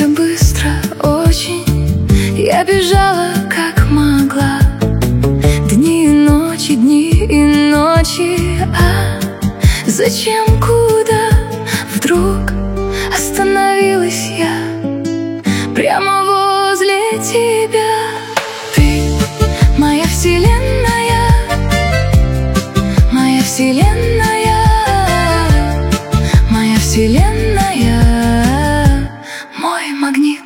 Ты быстро очень, я бежала как могла. Дни и ночи, а зачем, куда вдруг остановилась я прямо возле тебя? Ты моя вселенная, моя вселенная, моя вселенная, мой магнит.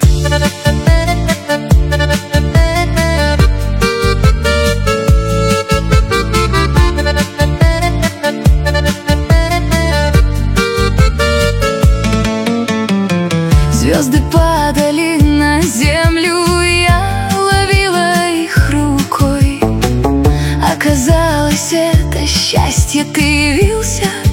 Звезды падали на землю, я ловила их рукой. Оказалось, это счастье, ты явился